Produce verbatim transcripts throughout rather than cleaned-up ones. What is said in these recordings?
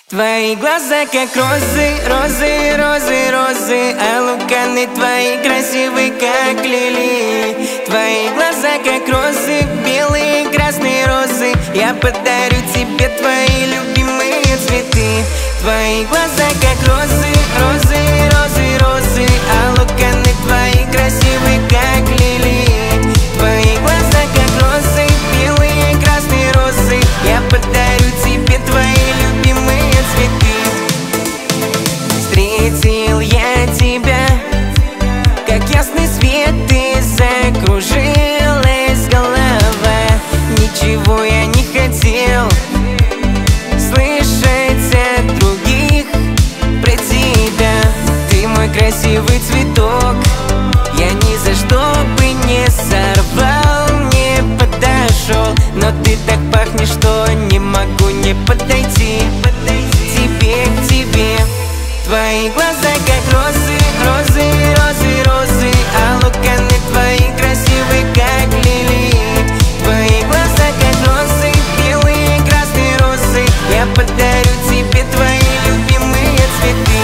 Твои глаза как розы, розы, розы, розы, а луканы твои красивые как лилии. Твои глаза как розы, белые, красные розы, я подарю тебе твои любимые цветы. Твои глаза как розы, розы, розы, розы, а луканы твои красивые как лилии. Твои глаза как розы, белые, красные розы, я подарю тебе твои любимые цветы. Встретил я тебя, как ясный свет, и закружилась голова. Ничего я не хотел слышать от других про тебя. Ты мой красивый цветок, я ни за что бы не сорвал, не подошел. Но ты так пахнешь, что не могу не подойти тебе, к тебе. Твои глаза как розы, розы, розы, розы, а луканы твои красивые как лилии. Твои глаза как розы, белые, красные розы, я подарю тебе твои любимые цветы.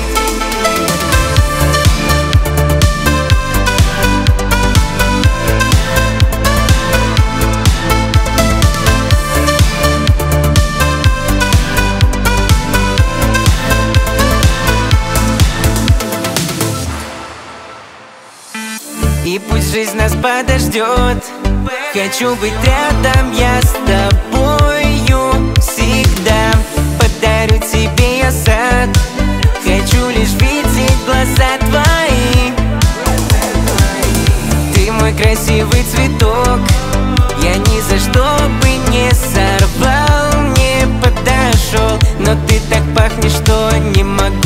И пусть жизнь нас подождет, хочу быть рядом я с тобою всегда. Подарю тебе я сад, хочу лишь видеть глаза твои. Ты мой красивый цветок, я ни за что бы не сорвал, не подошел. Но ты так пахнешь, что не могу